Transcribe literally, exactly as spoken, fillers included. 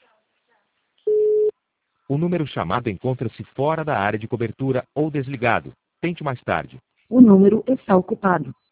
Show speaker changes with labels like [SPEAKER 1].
[SPEAKER 1] O número chamado encontra-se fora da área de cobertura ou desligado. Tente mais tarde.
[SPEAKER 2] O número está ocupado.